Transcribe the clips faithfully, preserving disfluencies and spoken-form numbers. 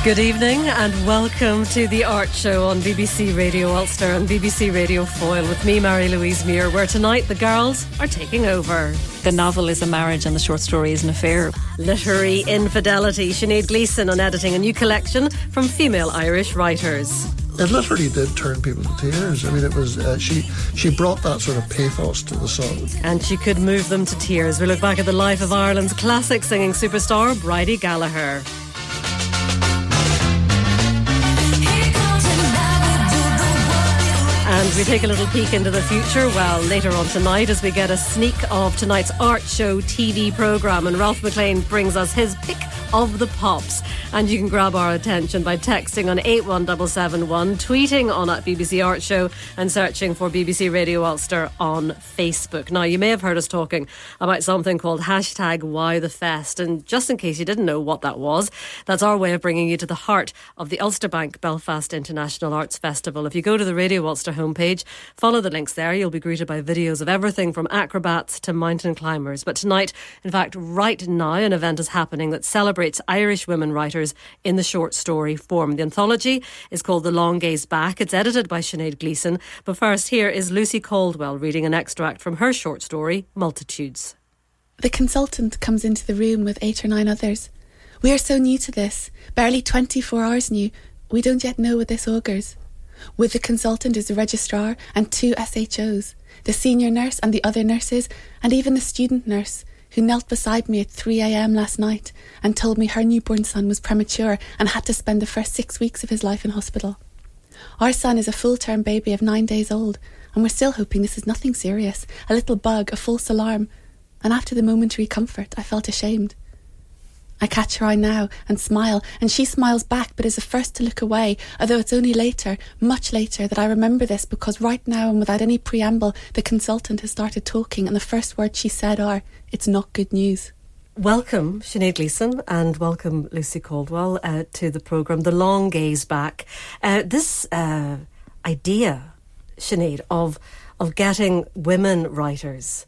Good evening and welcome to The Art Show on B B C Radio Ulster and B B C Radio Foyle with me, Mary-Louise Muir, where tonight the girls are taking over. The novel is a marriage and the short story is an affair. Literary infidelity. Sinead Gleeson on editing a new collection from female Irish writers. It literally did turn people to tears. I mean, it was uh, she she brought that sort of pathos to the song. And she could move them to tears. We look back at the life of Ireland's classic singing superstar, Bridie Gallagher. And we take a little peek into the future, well, later on tonight as we get a sneak of tonight's Art Show T V programme. And Ralph McLean brings us his pick of the pops. And you can grab our attention by texting on eight one seven seven one, tweeting on at B B C Art Show and searching for B B C Radio Ulster on Facebook. Now, you may have heard us talking about something called hashtag Why the Fest. And just in case you didn't know what that was, that's our way of bringing you to the heart of the Ulsterbank Belfast International Arts Festival. If you go to the Radio Ulster homepage, follow the links there, you'll be greeted by videos of everything from acrobats to mountain climbers. But tonight, in fact, right now, an event is happening that celebrates Irish women writers in the short story form. The anthology is called The Long Gaze Back. It's edited by Sinead Gleeson. But first, here is Lucy Caldwell reading an extract from her short story, Multitudes. The consultant comes into the room with eight or nine others. We are so new to this, barely twenty-four hours new. We don't yet know what this augurs. With the consultant is the registrar and two S H Os, the senior nurse and the other nurses, and even the student nurse, who knelt beside me at three a.m. last night and told me her newborn son was premature and had to spend the first six weeks of his life in hospital. Our son is a full-term baby of nine days old, and we're still hoping this is nothing serious, a little bug, a false alarm. And after the momentary comfort, I felt ashamed. I catch her eye now and smile, and she smiles back but is the first to look away, although it's only later, much later, that I remember this, because right now and without any preamble, the consultant has started talking, and the first words she said are, "It's not good news." Welcome, Sinead Gleeson, and welcome, Lucy Caldwell, uh, to the programme, The Long Gaze Back. Uh, this uh, idea, Sinead, of, of getting women writers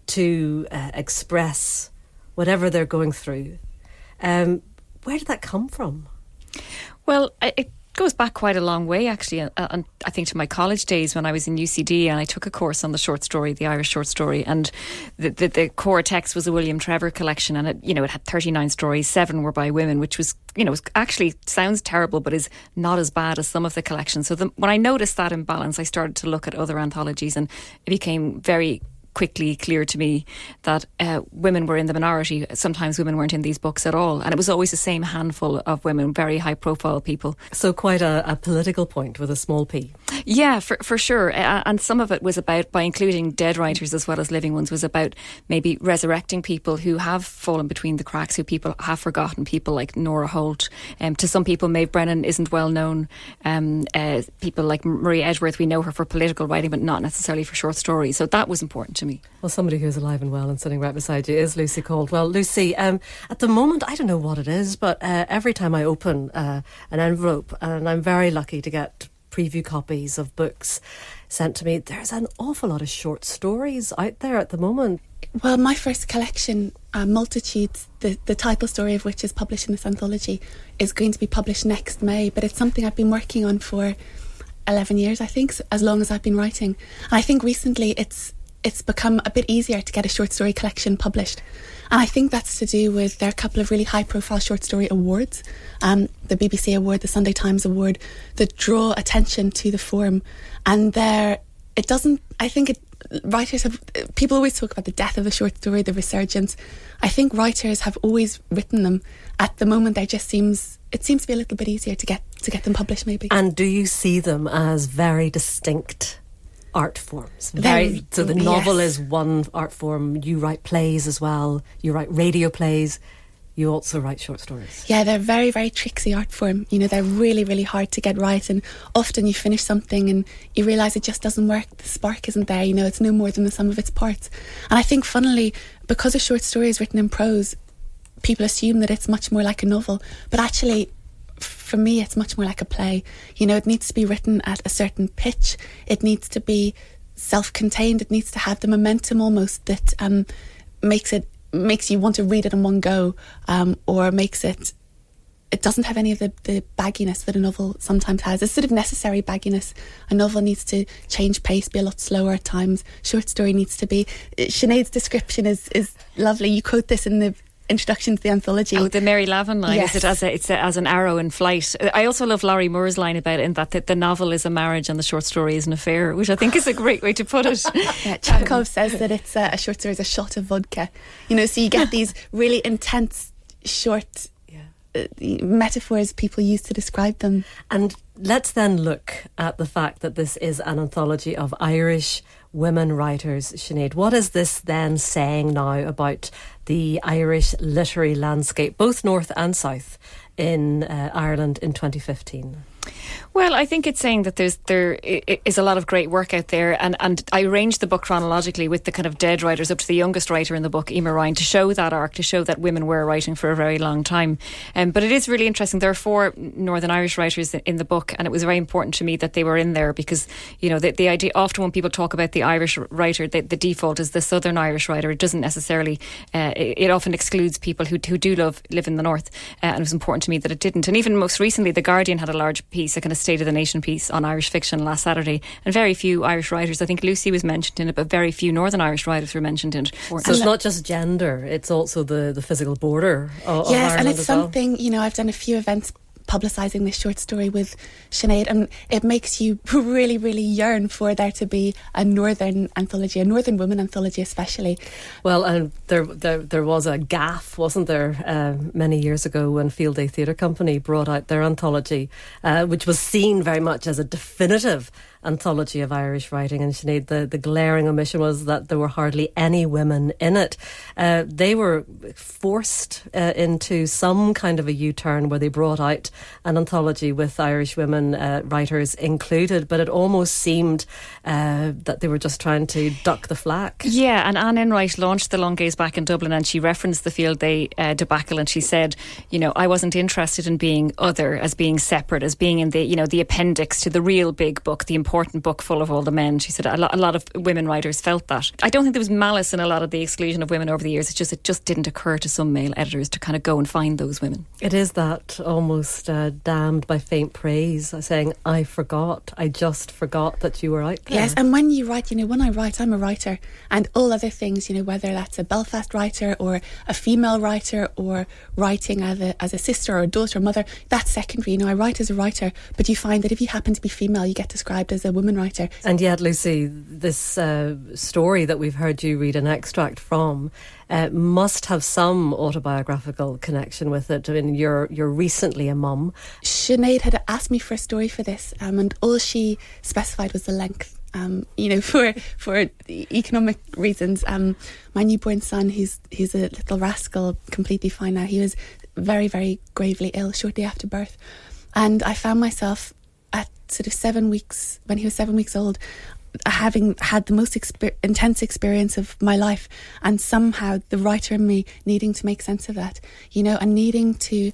to uh, express whatever they're going through, Um, where did that come from? Well, it goes back quite a long way, actually. And uh, I think to my college days when I was in U C D and I took a course on the short story, the Irish short story, and the, the, the core text was a William Trevor collection, and it, you know, it had thirty-nine stories, seven were by women, which was, you know, actually sounds terrible, but is not as bad as some of the collections. So the, when I noticed that imbalance, I started to look at other anthologies, and it became very quickly clear to me that uh, women were in the minority. Sometimes women weren't in these books at all, and it was always the same handful of women, very high profile people. So quite a, a political point with a small p. Yeah, for, for sure. Uh, and some of it was about, by including dead writers as well as living ones, was about maybe resurrecting people who have fallen between the cracks, who people have forgotten, people like Nora Holt. Um, to some people, Maeve Brennan isn't well known. Um, uh, people like Maria Edgeworth, we know her for political writing, but not necessarily for short stories. So that was important to me. Well, somebody who's alive and well and sitting right beside you is Lucy Caldwell. Lucy, um, at the moment, I don't know what it is, but uh, every time I open uh, an envelope, and I'm very lucky to get preview copies of books sent to me, there's an awful lot of short stories out there at the moment. Well, my first collection, uh, Multitudes, the, the title story of which is published in this anthology, is going to be published next May, but it's something I've been working on for eleven years, I think, as long as I've been writing. And I think recently it's it's become a bit easier to get a short story collection published. And I think that's to do with there are a couple of really high profile short story awards, um, the B B C Award, the Sunday Times Award, that draw attention to the form. And there, it doesn't, I think it, writers have, people always talk about the death of the short story, the resurgence. I think writers have always written them. At the moment, there just seems, it seems to be a little bit easier to get to get them published maybe. And do you see them as very distinct art forms? Very, Very, so the novel yes. is one art form. You write plays as well. You write radio plays. You also write short stories. Yeah, they're very, very tricksy art form. You know, they're really, really hard to get right, and often you finish something and you realise it just doesn't work. The spark isn't there, you know, it's no more than the sum of its parts. And I think, funnily, because a short story is written in prose, people assume that it's much more like a novel, but actually, for me, it's much more like a play. You know, it needs to be written at a certain pitch. It needs to be self-contained. It needs to have the momentum almost that um, makes it makes you want to read it in one go, um, or makes it it doesn't have any of the, the bagginess that a novel sometimes has. It's sort of necessary bagginess. A novel needs to change pace, be a lot slower at times. Short story needs to be... Sinead's description is, is lovely. You quote this in the introduction to the anthology. Oh, the Mary Lavin line. Yes. Is it as a, it's a, as an arrow in flight? I also love Laurie Moore's line about it, in that the, the novel is a marriage and the short story is an affair, which I think is a great way to put it. Yeah, Chekhov says that it's a, a short story is a shot of vodka. You know, so you get these really intense short uh, metaphors people use to describe them. And let's then look at the fact that this is an anthology of Irish women writers. Sinead, what is this then saying now about the Irish literary landscape, both north and south, in uh, Ireland in twenty fifteen? Well, I think it's saying that there's there is a lot of great work out there, and, and I arranged the book chronologically with the kind of dead writers up to the youngest writer in the book, Emer Ryan, to show that arc, to show that women were writing for a very long time. Um, but it is really interesting. There are four Northern Irish writers in the book, and it was very important to me that they were in there because, you know, the, the idea, often when people talk about the Irish writer, the, the default is the Southern Irish writer. It doesn't necessarily, uh, it, it often excludes people who, who do love live in the North, uh, and it was important to me that it didn't. And even most recently, The Guardian had a large piece, a kind of State of the Nation piece on Irish fiction last Saturday, and very few Irish writers, I think Lucy was mentioned in it, but very few Northern Irish writers were mentioned in it. So it's not just gender, it's also the, the physical border of, yes, of Ireland and it's as something, well. You know, I've done a few events publicising this short story with Sinead, and it makes you really, really yearn for there to be a Northern anthology, a Northern woman anthology especially. Well, um, there, there there was a gaffe, wasn't there, uh, many years ago when Field Day Theatre Company brought out their anthology, uh, which was seen very much as a definitive anthology of Irish writing. And Sinead, the, the glaring omission was that there were hardly any women in it. Uh, they were forced uh, into some kind of a U-turn where they brought out an anthology with Irish women uh, writers included, but it almost seemed uh, that they were just trying to duck the flak. Yeah, and Anne Enright launched The Long Gaze back in Dublin, and she referenced the Field Day uh, debacle, and she said, you know, I wasn't interested in being other, as being separate, as being in the, you know, the appendix to the real big book, the important book full of all the men. She said a lot, a lot of women writers felt that. I don't think there was malice in a lot of the exclusion of women over the years. It's just it just didn't occur to some male editors to kind of go and find those women. It is that almost uh, damned by faint praise, saying, I forgot, I just forgot that you were out there. Yes, and when you write, you know, when I write, I'm a writer, and all other things, you know, whether that's a Belfast writer or a female writer or writing as a, as a sister or a daughter or mother, that's secondary. You know, I write as a writer, but you find that if you happen to be female, you get described as a woman writer. And yet, Lucy, this uh, story that we've heard you read an extract from uh, must have some autobiographical connection with it. I mean, you're you're recently a mum. Sinead had asked me for a story for this, um, and all she specified was the length. Um, you know, for for economic reasons. Um, my newborn son, he's he's a little rascal, completely fine now. He was very, very gravely ill shortly after birth, and I found myself at sort of seven weeks, when he was seven weeks old, having had the most exper- intense experience of my life, and somehow the writer in me needing to make sense of that, you know, and needing to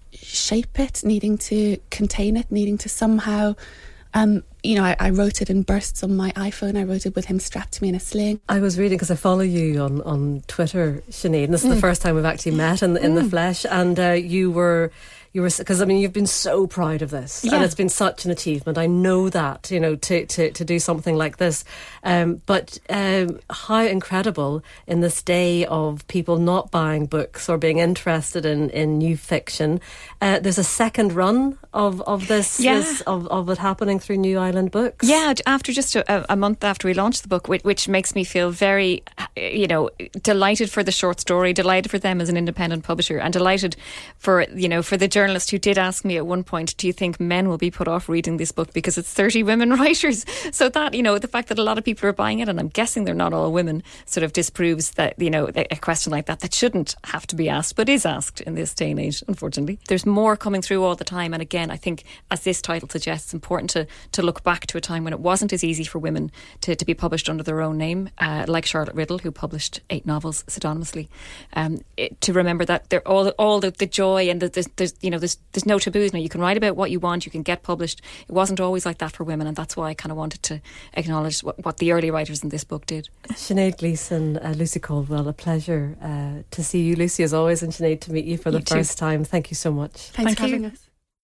shape it, needing to contain it, needing to somehow, um, you know, I, I wrote it in bursts on my iPhone. I wrote it with him strapped to me in a sling. I was reading, because I follow you on, on Twitter, Sinead, and this is mm. the first time we've actually met in, in mm. the flesh, and uh, you were... You were, because I mean, you've been so proud of this, yeah. and it's been such an achievement. I know that, you know, to to, to do something like this. Um, but um, how incredible in this day of people not buying books or being interested in, in new fiction. Uh, there's a second run of of this, yeah. this of of it happening through New Island Books. Yeah, after just a, a month after we launched the book, which, which makes me feel very, you know, delighted for the short story, delighted for them as an independent publisher, and delighted for, you know, for the journalist who did ask me at one point, do you think men will be put off reading this book because it's thirty women writers? So that, you know, the fact that a lot of people are buying it, and I'm guessing they're not all women, sort of disproves that, you know, a question like that that shouldn't have to be asked, but is asked in this day and age, unfortunately. There's more coming through all the time, and again, I think, as this title suggests, it's important to, to look back to a time when it wasn't as easy for women to, to be published under their own name, uh, like Charlotte Riddle, who published eight novels pseudonymously, um, it, to remember that they're all all the, the joy and the, the, the you know, there's there's no taboos now. You can write about what you want, you can get published. It wasn't always like that for women, and that's why I kind of wanted to acknowledge what, what the early writers in this book did. Sinead Gleeson, uh, Lucy Caldwell, a pleasure uh, to see you, Lucy, as always, and Sinead, to meet you for the You too. first time. Thank you so much. Thanks Thank for you. having us.